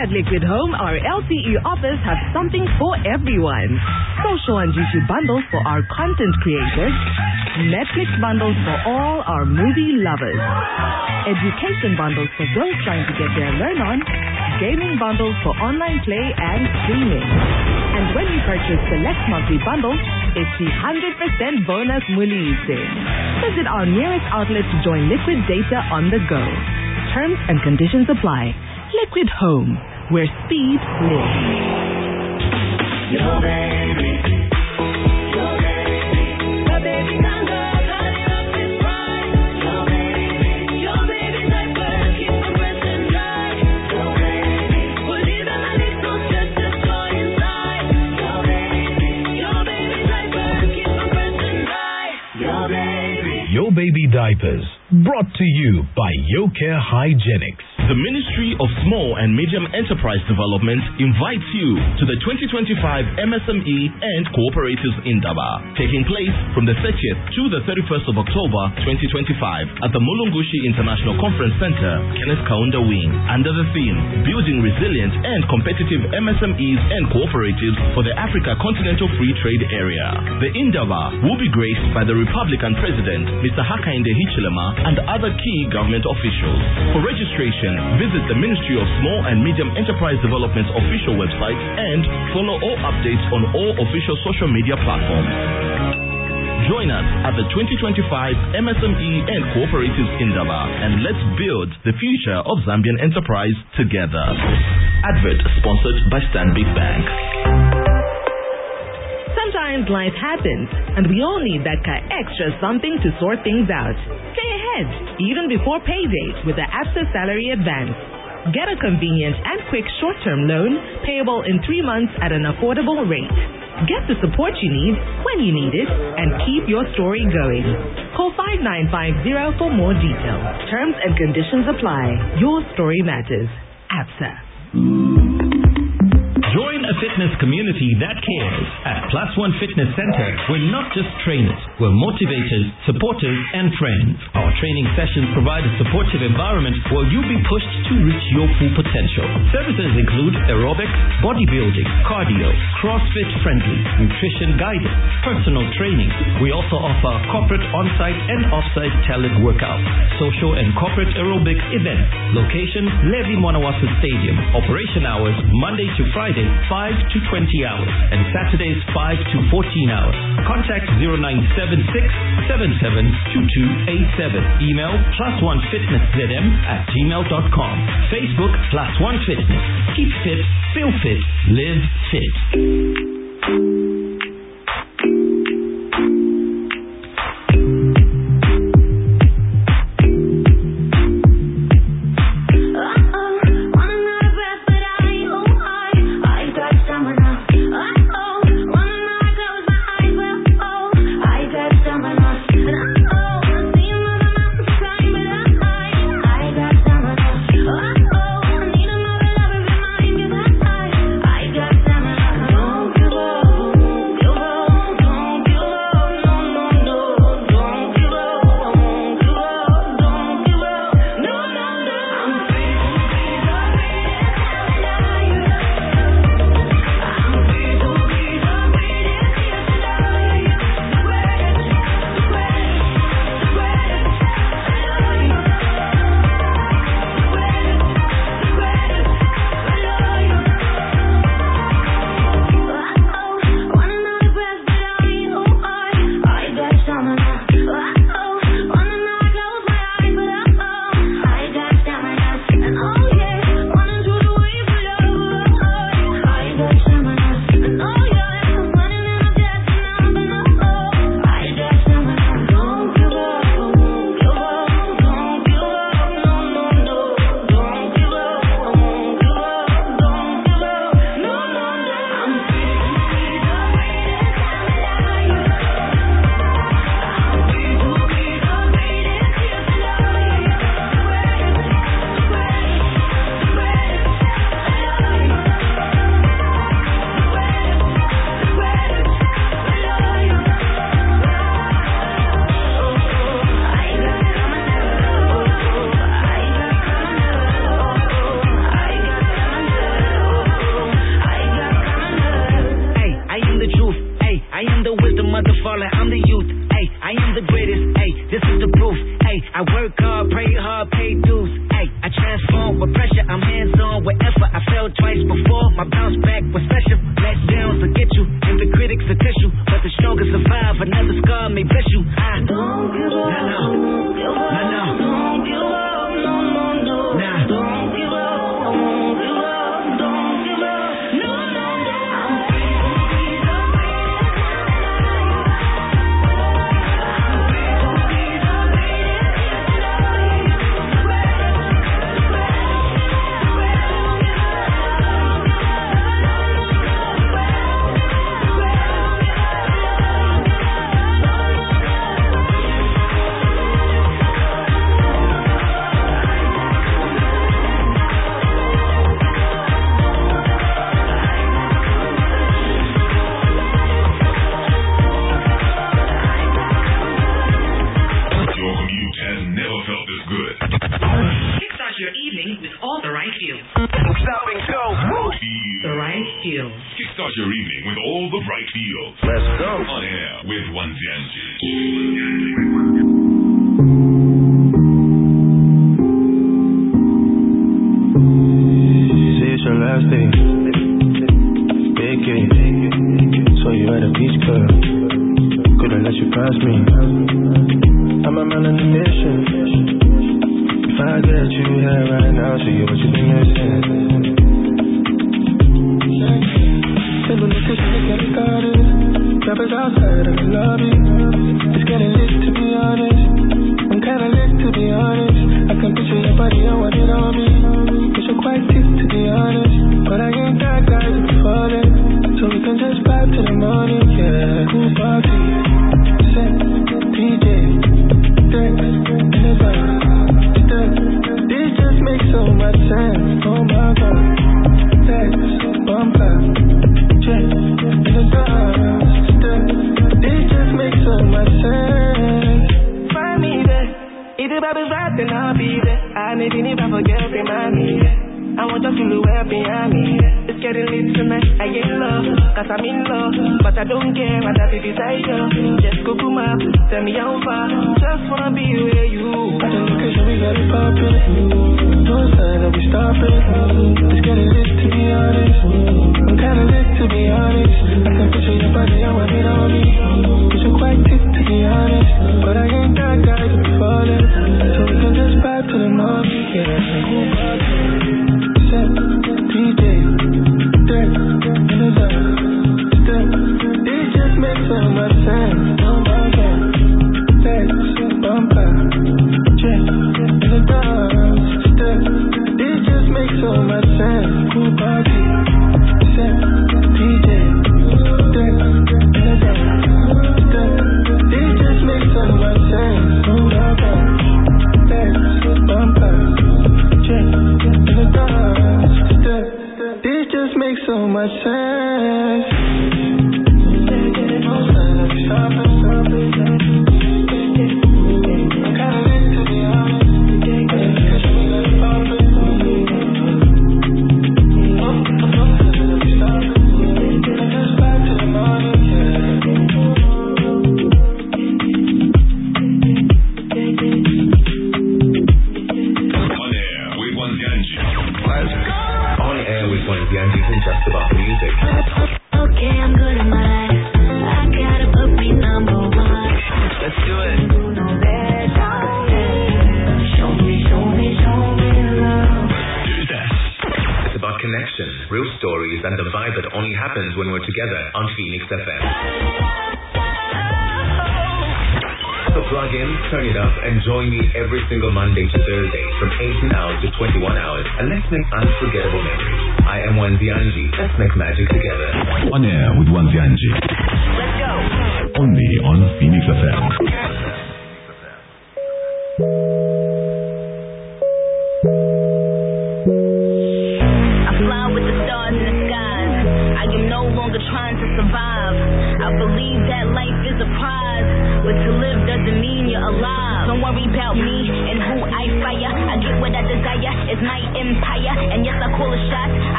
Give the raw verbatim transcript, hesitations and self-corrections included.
at Liquid Home, our L T E offers have something for everyone. Social and YouTube bundles for our content creators, Netflix bundles for all our movie lovers, education bundles for those trying to get their learn on, gaming bundles for online play and streaming. And when you purchase select monthly bundles, it's the one hundred percent bonus Mulise. Visit our nearest outlet to join Liquid Data on the go. Terms and conditions apply. Liquid Home, where speed lives. Yo baby, yo baby, my baby conga, got it up and right. Yo baby, yo baby diaper, keep my breast and dry. Yo baby, believe in my lips, no stress, just joy inside. Yo baby, yo baby diaper, keep my breast and dry. Yo baby, Yo Baby Diapers, brought to you by YoCare Hygienics. The Ministry of Small and Medium Enterprise Development invites you to the twenty twenty-five M S M E and Cooperatives Indaba, taking place from the thirtieth to the thirty-first of October twenty twenty-five at the Mulungushi International Conference Center, Kenneth Kaunda Wing, under the theme Building Resilient and Competitive M S M Es and Cooperatives for the Africa Continental Free Trade Area. The Indaba will be graced by the Republican President, Mister Hakainde Hichilema, and other key government officials. For registration, visit the Ministry of Small and Medium Enterprise Development's official website and follow all updates on all official social media platforms. Join us at the twenty twenty-five M S M E and Cooperatives Indaba, and let's build the future of Zambian enterprise together. Advert sponsored by Stanbic Bank. Sometimes life happens, and we all need that kind extra something to sort things out. Stay ahead, even before payday with the Absa Salary Advance. Get a convenient and quick short-term loan payable in three months at an affordable rate. Get the support you need when you need it, and keep your story going. Call five nine five zero for more details. Terms and conditions apply. Your story matters. Absa. Join a fitness community that cares. At Plus One Fitness Center, we're not just trainers, we're motivators, supporters, and friends. Our training sessions provide a supportive environment where you'll be pushed to reach your full potential. Services include aerobics, bodybuilding, cardio, CrossFit friendly, nutrition guidance, personal training. We also offer corporate on-site and off-site tailored workouts, social and corporate aerobics events. Location, Levi Mwanawasa Stadium. Operation hours, Monday to Friday, five to twenty hours, and Saturdays five to fourteen hours. Contact zero nine seven six seven seven two two eight seven. Email plus one fitness z m at gmail dot com. Facebook Plus One Fitness. Keep fit, feel fit, live fit. I got stamina. wherever. I fell twice before, my bounce back was special. Let downs will get you, and the critics will kiss you, but the strongest survive. Another scar may bless you. I don't give up, nah, no. Don't give up, nah, no. Don't give up, no, no, no. Nah. Don't give up, don't give up, don't give up, no, no, no. I'm free, free, I'm free. Your evening with all the right feels. Stop and go. The right feels. Kickstart your evening with all the right feels. Let's go. On air with Wanzianji. Say it's your last day. Vacate. So you at a beach club. Couldn't let you pass me. I'm a man on a mission. If I get you here right now, show you what you've been missing. Send a location to get started. Rappers outside of the lobby. It's getting lit to be honest. I'm kinda lit to be honest. I can picture your body, I want it on me. But you're quite thick to be honest. But I ain't that guy to be falling. So we can just vibe till the morning, yeah. Cool party. Set, D J, Dex, in the vibe. This just makes so much sense. Oh my God. That's bumper. Check in the dust. This just makes so much sense. Find me there. If the Bible's right, then I'll be there. I need any Bible girl behind me. I want to feel well behind me. It's getting lit tonight. I ain't love, cause I'm in love. But I don't care what I feel beside you. Just go come up, tell me how far. Just wanna be where you. At the location we got it poppin'. No sign that we stopping. It's getting lit to be honest. I'm kinda lit to be honest. I can picture your body, I want it on me. Cause you're quite thick to be honest. But I ain't that guy to be falling. So we can just vibe to the morning, yeah. Cool party. Set, D J, Dex, in the dark. Step, it just makes so much sense. Oh my God. Dex, bumper, check, in the dark. Step, it just makes so much sense. Cool party. Set, D J, Dex, in the dark. Step, it just makes so much sense. Oh my God. Dex, bumper, check, in the dark. This just makes so much sense. No sign of stopping, stopping. I'm kinda lit to be honest. Cause we got it poppin'. No sign of stopping. Just back to the morning, On air with Wanzianji. Let's go. On air with Wanzianji isn't just about music. Okay, I'm good in my life. I gotta put me number one. Let's do it. Show me, show me, show me love. It's about connection, real stories, and the vibe that only happens when we're together on Phoenix F M. So plug in, turn it up, and join me every single Monday to Thursday from eighteen hours to twenty-one hours, and let's make unforgettable memories. I am Wanzianji. Let's make magic together. On air with Wanzianji. Let's go. Only on Phoenix F M. I fly with the stars in the skies. I am no longer trying to survive. I believe that life is a prize, but to live doesn't mean you're alive. Don't worry about me and who I fire. I get what I desire. It's my empire, and yes, I call a shot.